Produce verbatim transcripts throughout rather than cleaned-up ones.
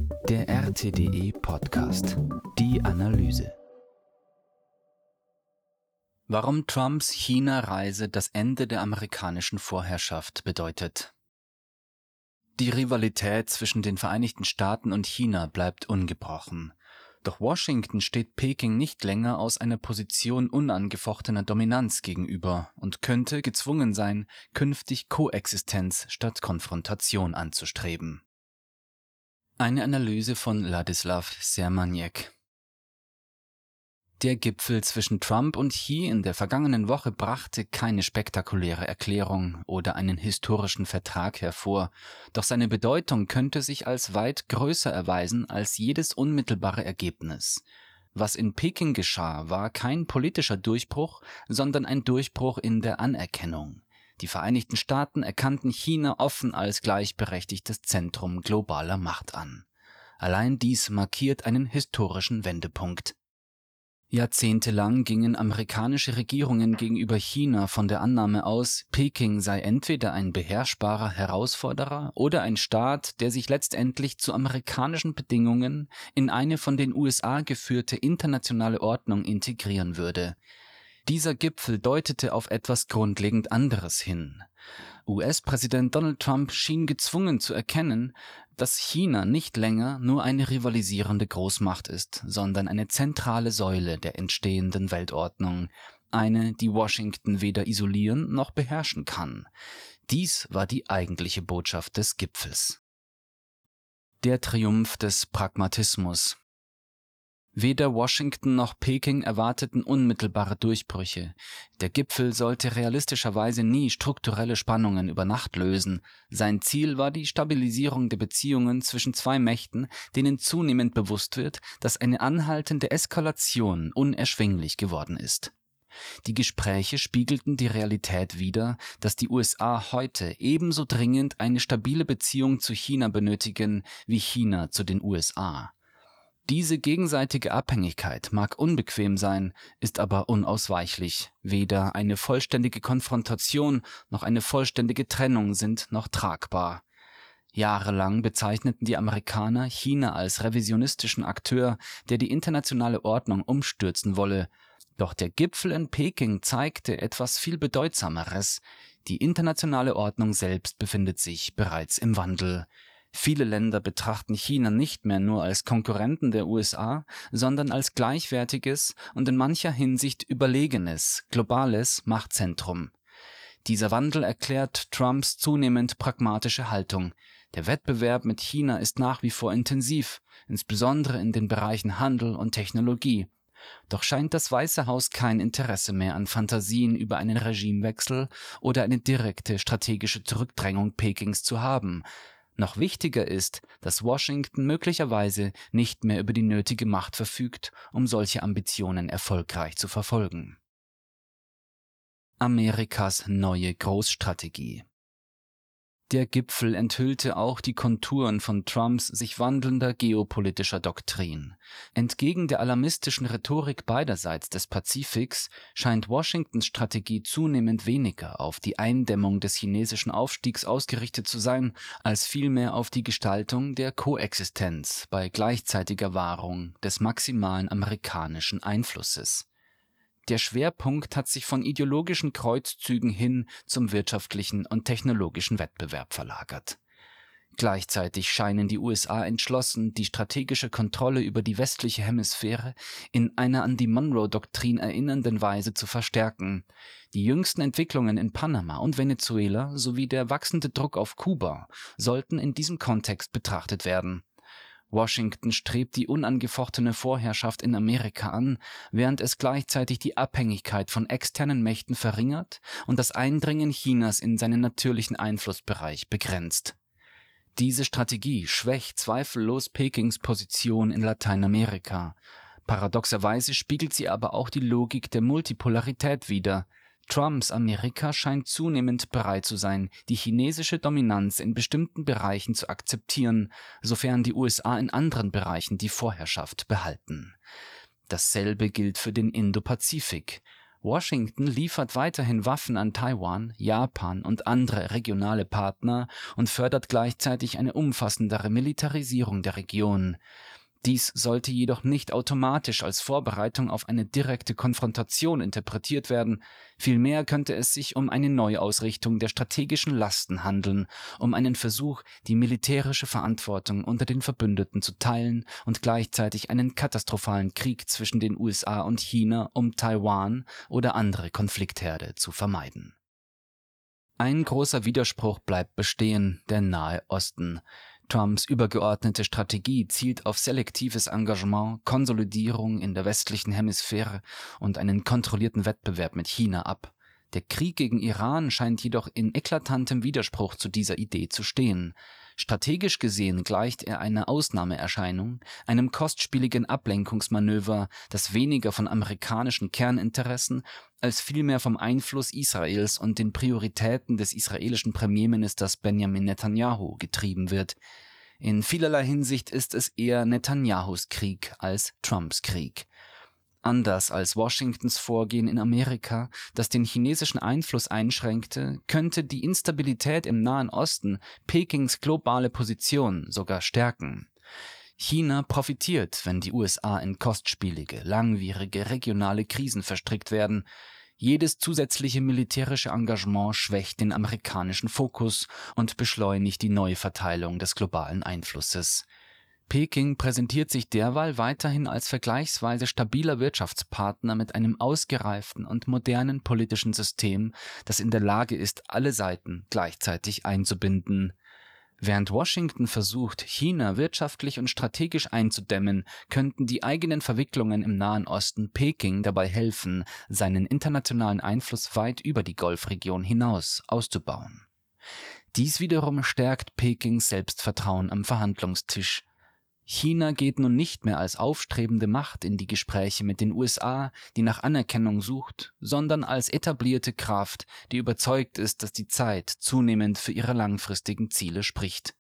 Der R T D E-Podcast. Die Analyse. Warum Trumps China-Reise das Ende der amerikanischen Vorherrschaft bedeutet. Die Rivalität zwischen den Vereinigten Staaten und China bleibt ungebrochen. Doch Washington steht Peking nicht länger aus einer Position unangefochtener Dominanz gegenüber und könnte gezwungen sein, künftig Koexistenz statt Konfrontation anzustreben. Eine Analyse von Ladislav Sermaniec. Der Gipfel zwischen Trump und Xi in der vergangenen Woche brachte keine spektakuläre Erklärung oder einen historischen Vertrag hervor, doch seine Bedeutung könnte sich als weit größer erweisen als jedes unmittelbare Ergebnis. Was in Peking geschah, war kein politischer Durchbruch, sondern ein Durchbruch in der Anerkennung. Die Vereinigten Staaten erkannten China offen als gleichberechtigtes Zentrum globaler Macht an. Allein dies markiert einen historischen Wendepunkt. Jahrzehntelang gingen amerikanische Regierungen gegenüber China von der Annahme aus, Peking sei entweder ein beherrschbarer Herausforderer oder ein Staat, der sich letztendlich zu amerikanischen Bedingungen in eine von den U S A geführte internationale Ordnung integrieren würde. Dieser Gipfel deutete auf etwas grundlegend anderes hin. U S-Präsident Donald Trump schien gezwungen zu erkennen, dass China nicht länger nur eine rivalisierende Großmacht ist, sondern eine zentrale Säule der entstehenden Weltordnung, eine, die Washington weder isolieren noch beherrschen kann. Dies war die eigentliche Botschaft des Gipfels. Der Triumph des Pragmatismus. Weder Washington noch Peking erwarteten unmittelbare Durchbrüche. Der Gipfel sollte realistischerweise nie strukturelle Spannungen über Nacht lösen. Sein Ziel war die Stabilisierung der Beziehungen zwischen zwei Mächten, denen zunehmend bewusst wird, dass eine anhaltende Eskalation unerschwinglich geworden ist. Die Gespräche spiegelten die Realität wider, dass die U S A heute ebenso dringend eine stabile Beziehung zu China benötigen, wie China zu den U S A. Diese gegenseitige Abhängigkeit mag unbequem sein, ist aber unausweichlich. Weder eine vollständige Konfrontation noch eine vollständige Trennung sind noch tragbar. Jahrelang bezeichneten die Amerikaner China als revisionistischen Akteur, der die internationale Ordnung umstürzen wolle. Doch der Gipfel in Peking zeigte etwas viel Bedeutsameres. Die internationale Ordnung selbst befindet sich bereits im Wandel. Viele Länder betrachten China nicht mehr nur als Konkurrenten der U S A, sondern als gleichwertiges und in mancher Hinsicht überlegenes, globales Machtzentrum. Dieser Wandel erklärt Trumps zunehmend pragmatische Haltung. Der Wettbewerb mit China ist nach wie vor intensiv, insbesondere in den Bereichen Handel und Technologie. Doch scheint das Weiße Haus kein Interesse mehr an Fantasien über einen Regimewechsel oder eine direkte strategische Zurückdrängung Pekings zu haben. Noch wichtiger ist, dass Washington möglicherweise nicht mehr über die nötige Macht verfügt, um solche Ambitionen erfolgreich zu verfolgen. Amerikas neue Großstrategie. Der Gipfel enthüllte auch die Konturen von Trumps sich wandelnder geopolitischer Doktrin. Entgegen der alarmistischen Rhetorik beiderseits des Pazifiks scheint Washingtons Strategie zunehmend weniger auf die Eindämmung des chinesischen Aufstiegs ausgerichtet zu sein, als vielmehr auf die Gestaltung der Koexistenz bei gleichzeitiger Wahrung des maximalen amerikanischen Einflusses. Der Schwerpunkt hat sich von ideologischen Kreuzzügen hin zum wirtschaftlichen und technologischen Wettbewerb verlagert. Gleichzeitig scheinen die U S A entschlossen, die strategische Kontrolle über die westliche Hemisphäre in einer an die Monroe-Doktrin erinnernden Weise zu verstärken. Die jüngsten Entwicklungen in Panama und Venezuela sowie der wachsende Druck auf Kuba sollten in diesem Kontext betrachtet werden. Washington strebt die unangefochtene Vorherrschaft in Amerika an, während es gleichzeitig die Abhängigkeit von externen Mächten verringert und das Eindringen Chinas in seinen natürlichen Einflussbereich begrenzt. Diese Strategie schwächt zweifellos Pekings Position in Lateinamerika. Paradoxerweise spiegelt sie aber auch die Logik der Multipolarität wider. Trumps Amerika scheint zunehmend bereit zu sein, die chinesische Dominanz in bestimmten Bereichen zu akzeptieren, sofern die U S A in anderen Bereichen die Vorherrschaft behalten. Dasselbe gilt für den Indopazifik. Washington liefert weiterhin Waffen an Taiwan, Japan und andere regionale Partner und fördert gleichzeitig eine umfassendere Militarisierung der Region. Dies sollte jedoch nicht automatisch als Vorbereitung auf eine direkte Konfrontation interpretiert werden, vielmehr könnte es sich um eine Neuausrichtung der strategischen Lasten handeln, um einen Versuch, die militärische Verantwortung unter den Verbündeten zu teilen und gleichzeitig einen katastrophalen Krieg zwischen den U S A und China um Taiwan oder andere Konfliktherde zu vermeiden. Ein großer Widerspruch bleibt bestehen: der Nahe Osten. Trumps übergeordnete Strategie zielt auf selektives Engagement, Konsolidierung in der westlichen Hemisphäre und einen kontrollierten Wettbewerb mit China ab. Der Krieg gegen Iran scheint jedoch in eklatantem Widerspruch zu dieser Idee zu stehen. Strategisch gesehen gleicht er einer Ausnahmeerscheinung, einem kostspieligen Ablenkungsmanöver, das weniger von amerikanischen Kerninteressen als vielmehr vom Einfluss Israels und den Prioritäten des israelischen Premierministers Benjamin Netanyahu getrieben wird. In vielerlei Hinsicht ist es eher Netanyahus Krieg als Trumps Krieg. Anders als Washingtons Vorgehen in Amerika, das den chinesischen Einfluss einschränkte, könnte die Instabilität im Nahen Osten Pekings globale Position sogar stärken. China profitiert, wenn die U S A in kostspielige, langwierige regionale Krisen verstrickt werden. Jedes zusätzliche militärische Engagement schwächt den amerikanischen Fokus und beschleunigt die Neuverteilung des globalen Einflusses. Peking präsentiert sich derweil weiterhin als vergleichsweise stabiler Wirtschaftspartner mit einem ausgereiften und modernen politischen System, das in der Lage ist, alle Seiten gleichzeitig einzubinden. Während Washington versucht, China wirtschaftlich und strategisch einzudämmen, könnten die eigenen Verwicklungen im Nahen Osten Peking dabei helfen, seinen internationalen Einfluss weit über die Golfregion hinaus auszubauen. Dies wiederum stärkt Pekings Selbstvertrauen am Verhandlungstisch. China geht nun nicht mehr als aufstrebende Macht in die Gespräche mit den U S A, die nach Anerkennung sucht, sondern als etablierte Kraft, die überzeugt ist, dass die Zeit zunehmend für ihre langfristigen Ziele spricht.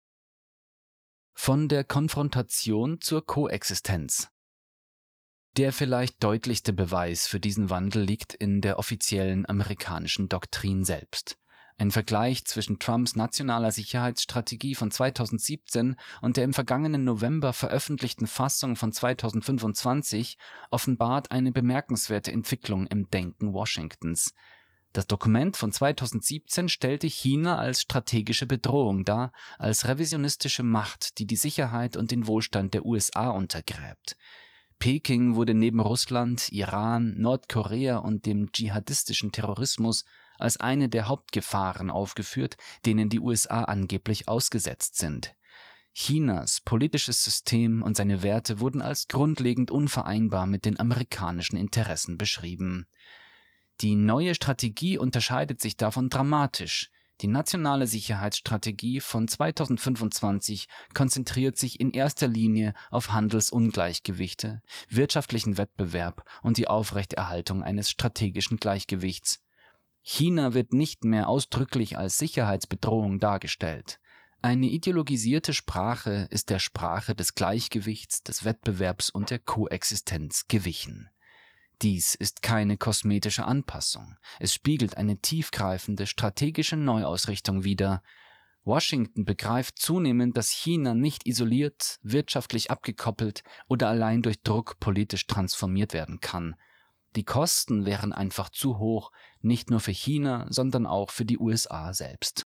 Von der Konfrontation zur Koexistenz. Der vielleicht deutlichste Beweis für diesen Wandel liegt in der offiziellen amerikanischen Doktrin selbst. Ein Vergleich zwischen Trumps nationaler Sicherheitsstrategie von zweitausendsiebzehn und der im vergangenen November veröffentlichten Fassung von zweitausendfünfundzwanzig offenbart eine bemerkenswerte Entwicklung im Denken Washingtons. Das Dokument von zweitausendsiebzehn stellte China als strategische Bedrohung dar, als revisionistische Macht, die die Sicherheit und den Wohlstand der U S A untergräbt. Peking wurde neben Russland, Iran, Nordkorea und dem dschihadistischen Terrorismus als eine der Hauptgefahren aufgeführt, denen die U S A angeblich ausgesetzt sind. Chinas politisches System und seine Werte wurden als grundlegend unvereinbar mit den amerikanischen Interessen beschrieben. Die neue Strategie unterscheidet sich davon dramatisch. Die nationale Sicherheitsstrategie von zweitausendfünfundzwanzig konzentriert sich in erster Linie auf Handelsungleichgewichte, wirtschaftlichen Wettbewerb und die Aufrechterhaltung eines strategischen Gleichgewichts. China wird nicht mehr ausdrücklich als Sicherheitsbedrohung dargestellt. Eine ideologisierte Sprache ist der Sprache des Gleichgewichts, des Wettbewerbs und der Koexistenz gewichen. Dies ist keine kosmetische Anpassung. Es spiegelt eine tiefgreifende strategische Neuausrichtung wider. Washington begreift zunehmend, dass China nicht isoliert, wirtschaftlich abgekoppelt oder allein durch Druck politisch transformiert werden kann. Die Kosten wären einfach zu hoch, nicht nur für China, sondern auch für die U S A selbst.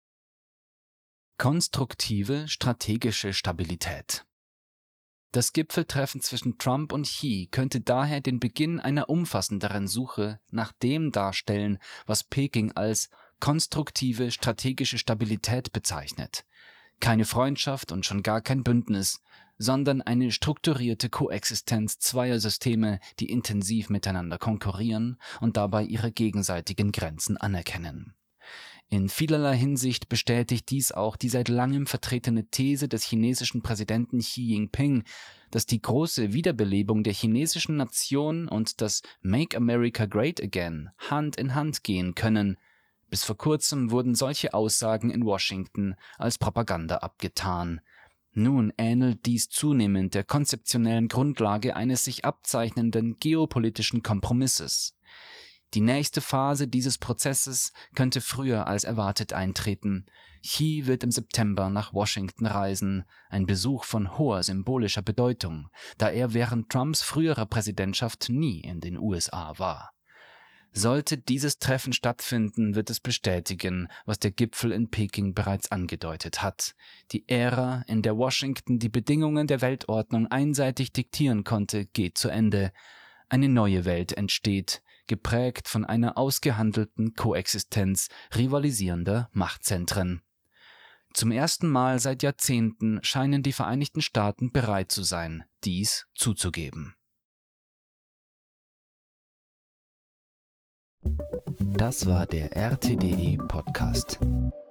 Konstruktive strategische Stabilität. Das Gipfeltreffen zwischen Trump und Xi könnte daher den Beginn einer umfassenderen Suche nach dem darstellen, was Peking als konstruktive strategische Stabilität bezeichnet. Keine Freundschaft und schon gar kein Bündnis, sondern eine strukturierte Koexistenz zweier Systeme, die intensiv miteinander konkurrieren und dabei ihre gegenseitigen Grenzen anerkennen. In vielerlei Hinsicht bestätigt dies auch die seit langem vertretene These des chinesischen Präsidenten Xi Jinping, dass die große Wiederbelebung der chinesischen Nation und das Make America Great Again Hand in Hand gehen können. Bis vor kurzem wurden solche Aussagen in Washington als Propaganda abgetan. Nun ähnelt dies zunehmend der konzeptionellen Grundlage eines sich abzeichnenden geopolitischen Kompromisses. Die nächste Phase dieses Prozesses könnte früher als erwartet eintreten. Xi wird im September nach Washington reisen, ein Besuch von hoher symbolischer Bedeutung, da er während Trumps früherer Präsidentschaft nie in den U S A war. Sollte dieses Treffen stattfinden, wird es bestätigen, was der Gipfel in Peking bereits angedeutet hat. Die Ära, in der Washington die Bedingungen der Weltordnung einseitig diktieren konnte, geht zu Ende. Eine neue Welt entsteht, geprägt von einer ausgehandelten Koexistenz rivalisierender Machtzentren. Zum ersten Mal seit Jahrzehnten scheinen die Vereinigten Staaten bereit zu sein, dies zuzugeben. Das war der R T D E Podcast.